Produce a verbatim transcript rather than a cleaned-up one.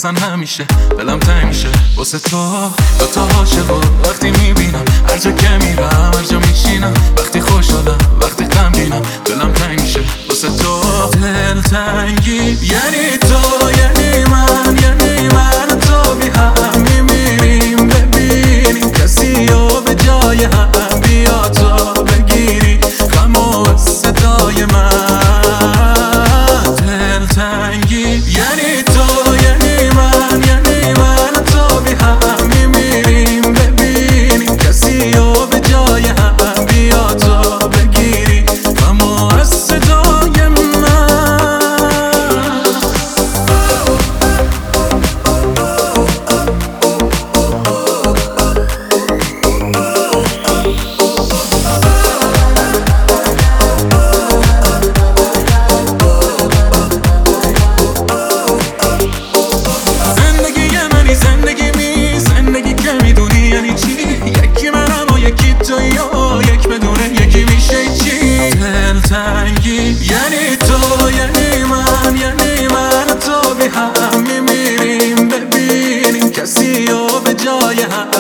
اصلا همیشه دلم تنگ میشه واسه تو. دو تا عاشقو وقتی میبینم، هر جا که میرم هر جا میشینم، وقتی خوشحالم وقتی غمگینم دلم تنگ میشه واسه تو. دل تنگی یعنی تو، یعنی من، یعنی من تو بی هم میمیریم. ببینیم کسی رو به جای هم بیا تو بگیری غم و صدای من. دل تنگی یعنی تو، یعنی من، یعنی من تو بی هم میمیریم. ببینیم کسی رو به جای هم بیا تو بگیری غم و صدای من. یعنی تو، یعنی من، یعنی من تو بی هم میمیریم. ببینیم کسی رو به جای هم